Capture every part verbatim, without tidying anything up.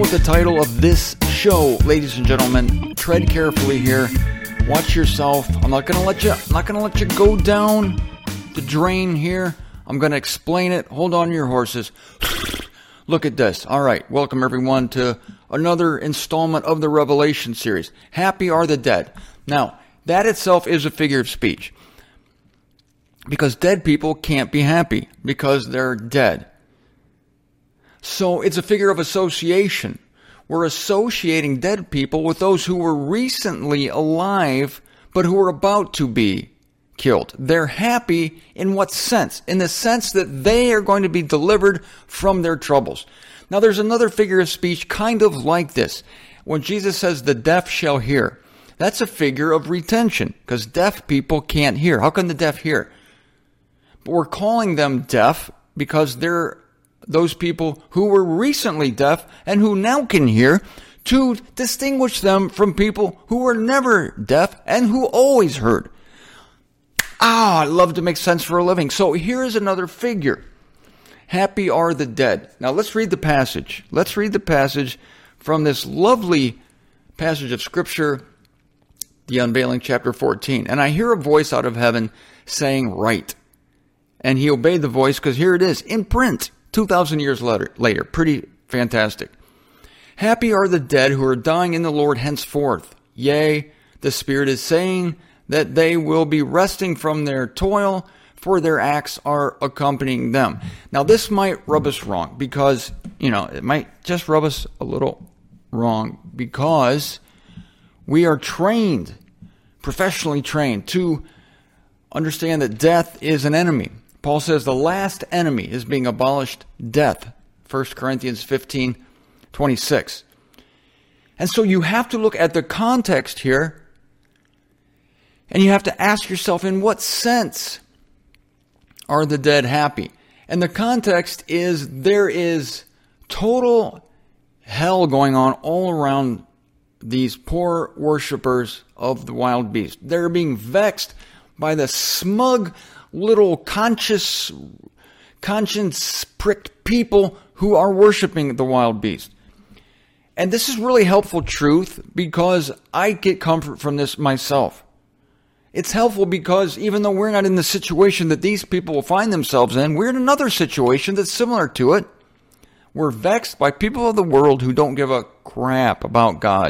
with the title of this show, ladies and gentlemen. Tread carefully here. Watch yourself. I'm not gonna let you. I'm not gonna let you go down the drain here. I'm gonna explain it. Hold on to your horses. Look at this. All right. Welcome everyone to another installment of the Revelation series. Happy are the dead. Now, that itself is a figure of speech. Because dead people can't be happy because they're dead. So it's a figure of association. We're associating dead people with those who were recently alive, but who are about to be killed. They're happy in what sense? In the sense that they are going to be delivered from their troubles. Now there's another figure of speech kind of like this. When Jesus says the deaf shall hear, that's a figure of retention because deaf people can't hear. How can the deaf hear? But we're calling them deaf because they're those people who were recently deaf and who now can hear, to distinguish them from people who were never deaf and who always heard. Ah, I love to make sense for a living. So here is another figure. Happy are the dead. Now let's read the passage. Let's read the passage from this lovely passage of Scripture, the Unveiling, chapter fourteen. And I hear a voice out of heaven saying, write. And he obeyed the voice because here it is, in print, two thousand years later. later. Pretty fantastic. Happy are the dead who are dying in the Lord henceforth. Yea, the Spirit is saying that they will be resting from their toil, for their acts are accompanying them. Now this might rub us wrong because, you know, it might just rub us a little wrong because we are trained, professionally trained, to understand that death is an enemy. Paul says the last enemy is being abolished, death. First Corinthians fifteen twenty-six. And so you have to look at the context here, and you have to ask yourself, in what sense are the dead happy? And the context is there is total hell going on all around these poor worshipers of the wild beast. They're being vexed by the smug little conscious, conscience-pricked people who are worshiping the wild beast. And this is really helpful truth because I get comfort from this myself. It's helpful because even though we're not in the situation that these people will find themselves in, we're in another situation that's similar to it. We're vexed by people of the world who don't give a crap about God.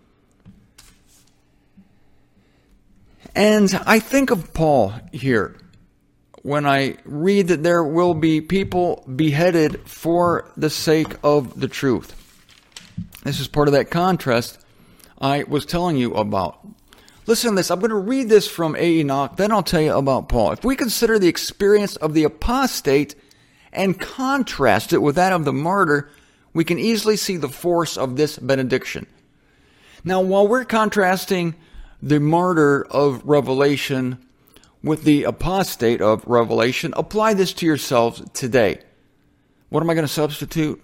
And I think of Paul here when I read that there will be people beheaded for the sake of the truth. This is part of that contrast I was telling you about. Listen to this. I'm going to read this from Enoch, then I'll tell you about Paul. If we consider the experience of the apostate and contrast it with that of the martyr, we can easily see the force of this benediction. Now, while we're contrasting the martyr of Revelation with the apostate of Revelation, apply this to yourselves today. What am I going to substitute?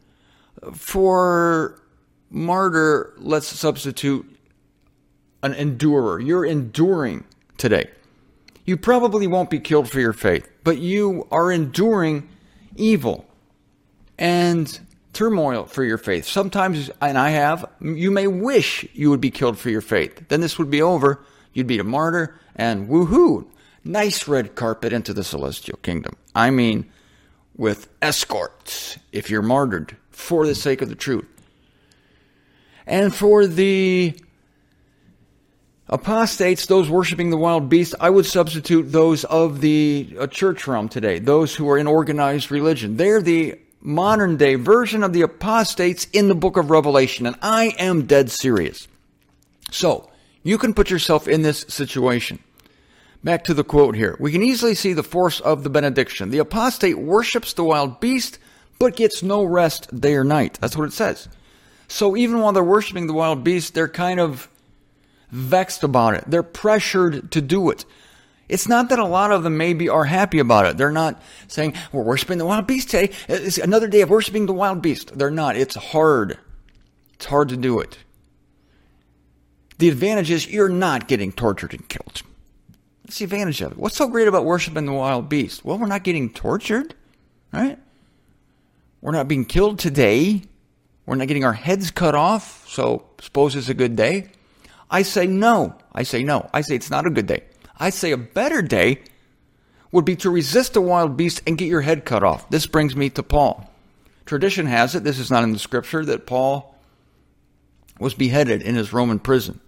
For martyr, let's substitute an endurer. You're enduring today. You probably won't be killed for your faith, but you are enduring evil and turmoil for your faith. Sometimes, and I have, you may wish you would be killed for your faith. Then this would be over. You'd be a martyr and woohoo, nice red carpet into the celestial kingdom. I mean, with escorts, if you're martyred for the sake of the truth. And for the apostates, those worshiping the wild beast, I would substitute those of the uh, church realm today, those who are in organized religion. They're the modern day version of the apostates in the book of Revelation, and I am dead serious. So, you can put yourself in this situation. Back to the quote here. We can easily see the force of the benediction. The apostate worships the wild beast, but gets no rest day or night. That's what it says. So even while they're worshiping the wild beast, they're kind of vexed about it. They're pressured to do it. It's not that a lot of them maybe are happy about it. They're not saying, we're worshiping the wild beast today. It's another day of worshiping the wild beast. They're not. It's hard. It's hard to do it. The advantage is you're not getting tortured and killed. That's the advantage of it. What's so great about worshiping the wild beast? Well, we're not getting tortured, right? We're not being killed today. We're not getting our heads cut off, so suppose it's a good day. I say no. I say no. I say it's not a good day. I say a better day would be to resist a wild beast and get your head cut off. This brings me to Paul. Tradition has it, this is not in the scripture, that Paul was beheaded in his Roman prison.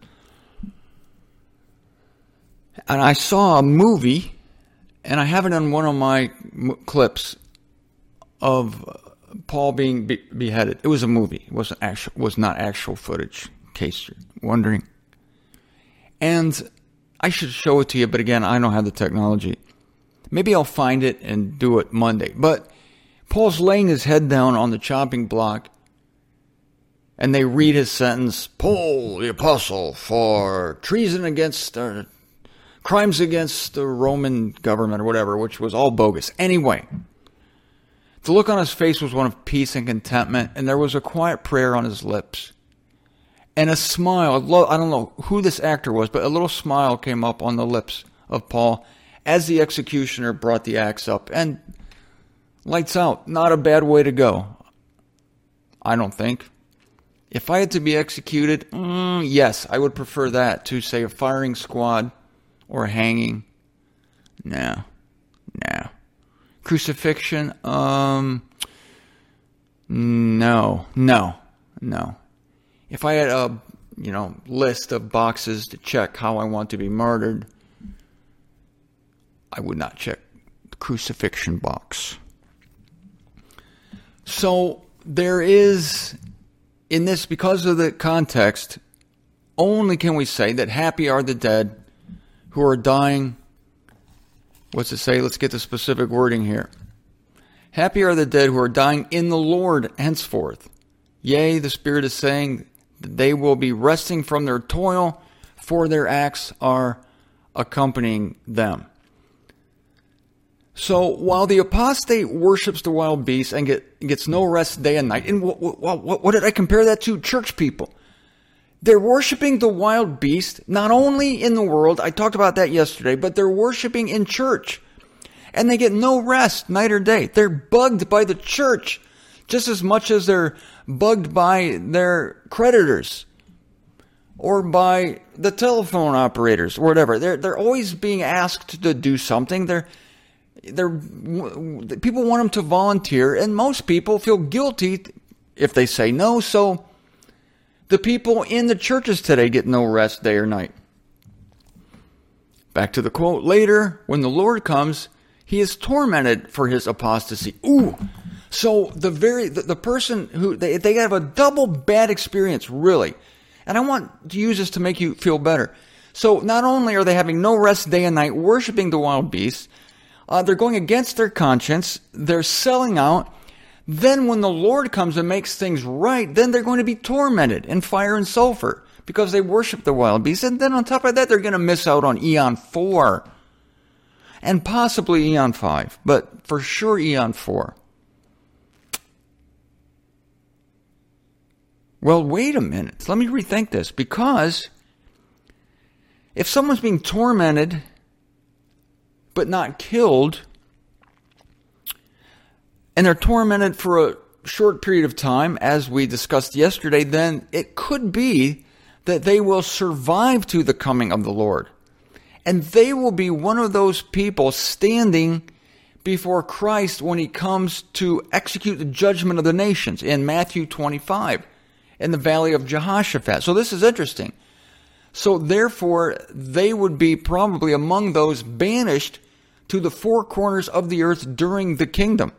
And I saw a movie, and I have it on one of my m- clips of Paul being be- beheaded. It was a movie. It wasn't actual, was not actual footage, in case you're wondering. And I should show it to you, but again, I don't have the technology. Maybe I'll find it and do it Monday. But Paul's laying his head down on the chopping block, and they read his sentence, Paul, the apostle, for treason against, uh, crimes against the Roman government or whatever, which was all bogus. Anyway, the look on his face was one of peace and contentment, and there was a quiet prayer on his lips. And a smile, I don't know who this actor was, but a little smile came up on the lips of Paul as the executioner brought the axe up. And lights out, not a bad way to go, I don't think. If I had to be executed, mm, yes, I would prefer that to, say, a firing squad or hanging. No, no. Crucifixion, um, no, no, no. If I had a, you know, list of boxes to check how I want to be murdered, I would not check the crucifixion box. So there is, in this, because of the context, only can we say that happy are the dead who are dying. What's it say? Let's get the specific wording here. Happy are the dead who are dying in the Lord henceforth. Yea, the Spirit is saying that they will be resting from their toil, for their acts are accompanying them. So while the apostate worships the wild beast and get, gets no rest day and night, and what, what, what, what did I compare that to? Church people. They're worshiping the wild beast, not only in the world, I talked about that yesterday, but they're worshiping in church. And they get no rest night or day. They're bugged by the church just as much as they're bugged by their creditors or by the telephone operators or whatever. They're, they're always being asked to do something. They're They're, people want them to volunteer, and most people feel guilty if they say no. So the people in the churches today get no rest day or night. Back to the quote. Later, when the Lord comes, he is tormented for his apostasy. Ooh. So the very the, the person who they they have a double bad experience, really. And I want to use this to make you feel better. So not only are they having no rest day and night, worshiping the wild beasts, Uh, they're going against their conscience. They're selling out. Then when the Lord comes and makes things right, then they're going to be tormented in fire and sulfur because they worship the wild beast. And then on top of that, they're going to miss out on Eon four and possibly Eon five, but for sure Eon four. Well, wait a minute. Let me rethink this, because if someone's being tormented but not killed, and they're tormented for a short period of time, as we discussed yesterday, then it could be that they will survive to the coming of the Lord. And they will be one of those people standing before Christ when he comes to execute the judgment of the nations in Matthew twenty-five, in the valley of Jehoshaphat. So this is interesting. So therefore, they would be probably among those banished to the four corners of the earth during the kingdom.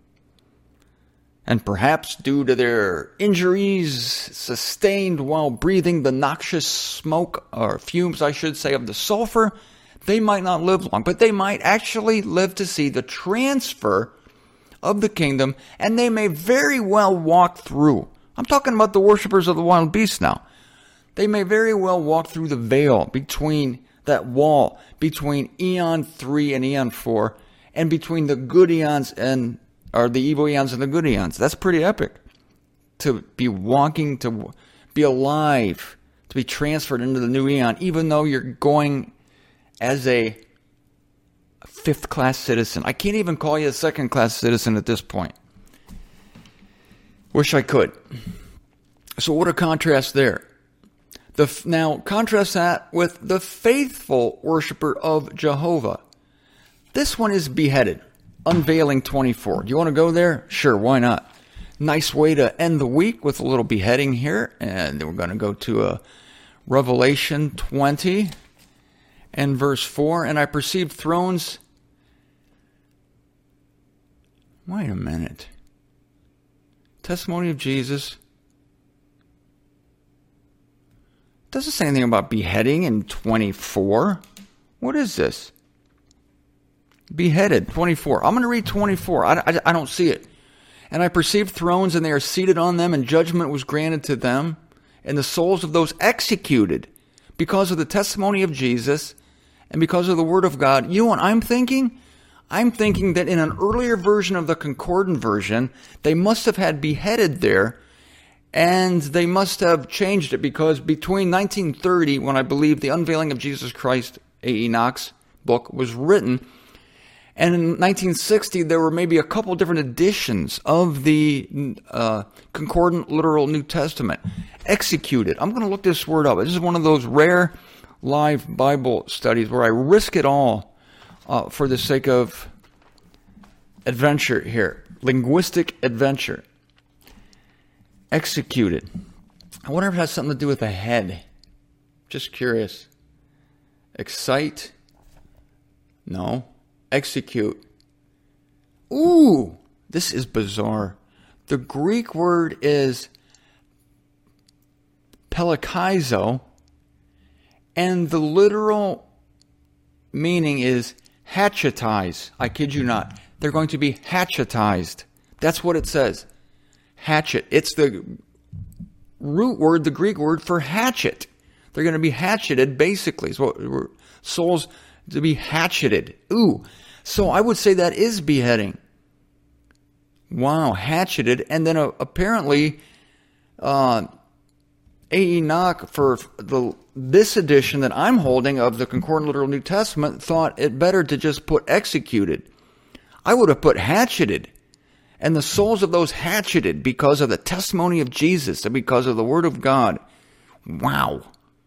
And perhaps due to their injuries sustained while breathing the noxious smoke, or fumes, I should say, of the sulfur, they might not live long, but they might actually live to see the transfer of the kingdom, and they may very well walk through. I'm talking about the worshipers of the wild beast now. They may very well walk through the veil between that wall between Eon three and Eon four, and between the good eons and, or the evil eons and the good eons. That's pretty epic. To be walking, to be alive, to be transferred into the new eon, even though you're going as a fifth class citizen. I can't even call you a second class citizen at this point. Wish I could. So what a contrast there. The, now, contrast that with the faithful worshiper of Jehovah. This one is beheaded. Unveiling twenty-four. Do you want to go there? Sure, why not? Nice way to end the week with a little beheading here. And then we're going to go to a Revelation twenty and verse four. And I perceived thrones. Wait a minute. Testimony of Jesus. Doesn't say anything about beheading in twenty-four. What is this? Beheaded, twenty-four. I'm going to read twenty-four. I, I, I don't see it. And I perceived thrones, and they are seated on them, and judgment was granted to them, and the souls of those executed because of the testimony of Jesus and because of the word of God. You know what I'm thinking? I'm thinking that in an earlier version of the Concordant version, they must have had beheaded there, and they must have changed it because between nineteen thirty, when I believe the Unveiling of Jesus Christ, A E. Knox book, was written, and in nineteen sixty, there were maybe a couple different editions of the uh, Concordant Literal New Testament. Executed. I'm going to look this word up. This is one of those rare live Bible studies where I risk it all uh, for the sake of adventure here. Linguistic adventure. Executed. I wonder if it has something to do with the head. Just curious. Excite? No. Execute. Ooh, this is bizarre. The Greek word is pelakaizo, and the literal meaning is hatchetize. I kid you not. They're going to be hatchetized. That's what it says. Hatchet. It's the root word, the Greek word for hatchet. They're going to be hatcheted, basically. So souls to be hatcheted. Ooh. So I would say that is beheading. Wow, hatcheted. And then uh, apparently, uh, A E. Knox, for the this edition that I'm holding of the Concordant Literal New Testament, thought it better to just put executed. I would have put hatcheted. And the souls of those hatcheted because of the testimony of Jesus and because of the Word of God. Wow.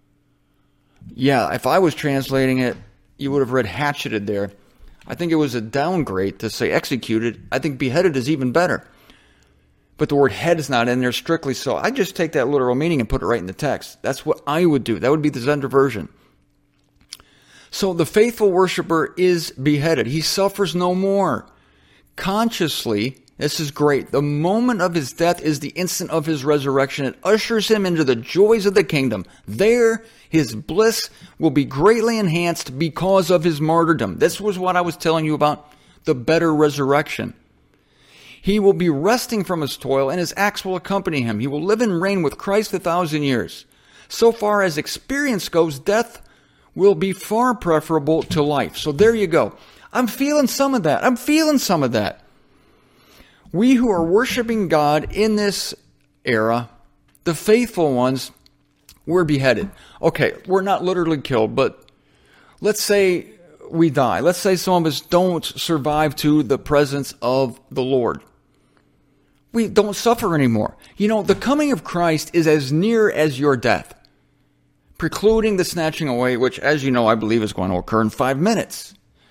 Yeah, if I was translating it, you would have read hatcheted there. I think it was a downgrade to say executed. I think beheaded is even better. But the word head is not in there strictly, so I just take that literal meaning and put it right in the text. That's what I would do. That would be the Zender version. So the faithful worshiper is beheaded. He suffers no more. Consciously, this is great. The moment of his death is the instant of his resurrection. It ushers him into the joys of the kingdom. There, his bliss will be greatly enhanced because of his martyrdom. This was what I was telling you about the better resurrection. He will be resting from his toil, and his acts will accompany him. He will live and reign with Christ a thousand years. So far as experience goes, death will be far preferable to life. So there you go. I'm feeling some of that. I'm feeling some of that. We who are worshiping God in this era, the faithful ones, we're beheaded. Okay, we're not literally killed, but let's say we die. Let's say some of us don't survive to the presence of the Lord. We don't suffer anymore. You know, the coming of Christ is as near as your death, precluding the snatching away, which, as you know, I believe is going to occur in five minutes.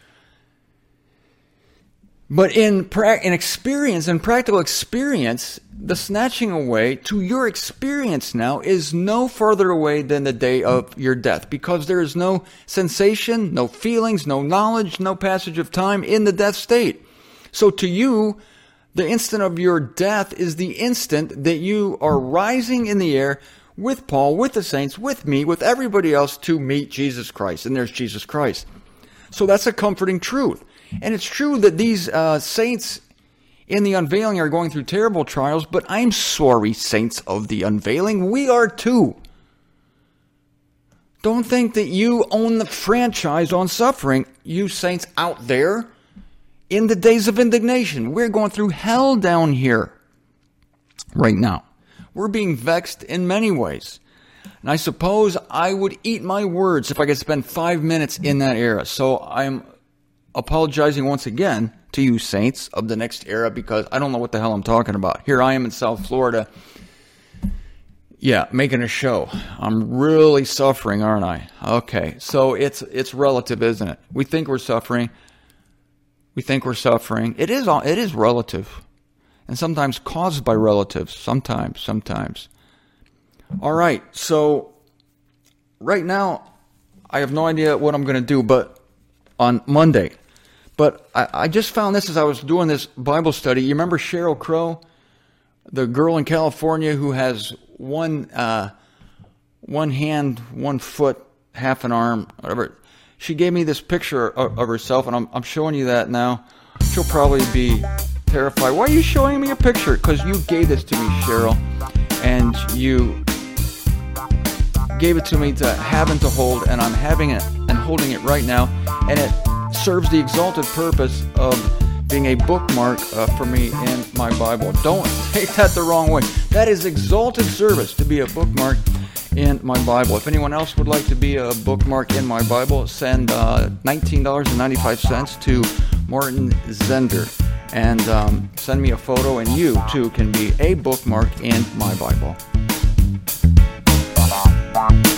But in pra- in experience, in practical experience, the snatching away to your experience now is no further away than the day of your death, because there is no sensation, no feelings, no knowledge, no passage of time in the death state. So to you, the instant of your death is the instant that you are rising in the air with Paul, with the saints, with me, with everybody else to meet Jesus Christ. And there's Jesus Christ. So that's a comforting truth. And it's true that these uh, saints in the unveiling are going through terrible trials, but I'm sorry, saints of the unveiling, we are too. Don't think that you own the franchise on suffering, you saints out there in the days of indignation. We're going through hell down here right now. We're being vexed in many ways. And I suppose I would eat my words if I could spend five minutes in that era. So I'm apologizing once again to you saints of the next era, because I don't know what the hell I'm talking about. Here I am in South Florida, Yeah, making a show. I'm really suffering, aren't I? Okay, so it's it's relative, isn't it? We think we're suffering. We think we're suffering. It is it is relative, and sometimes caused by relatives. Sometimes, sometimes. All right, so right now I have no idea what I'm going to do, but on Monday. But I, I just found this as I was doing this Bible study. You remember Sheryl Crow, the girl in California who has one uh, one hand, one foot, half an arm, whatever. She gave me this picture of, of herself, and I'm, I'm showing you that now. She'll probably be terrified. Why are you showing me a picture? Because you gave this to me, Cheryl, and you gave it to me to have and to hold, and I'm having it and holding it right now, and it serves the exalted purpose of being a bookmark uh, for me in my Bible. Don't take that the wrong way. That is exalted service, to be a bookmark in my Bible. If anyone else would like to be a bookmark in my Bible, send uh, nineteen dollars and ninety-five cents to Martin Zender, and um, send me a photo, and you too can be a bookmark in my Bible.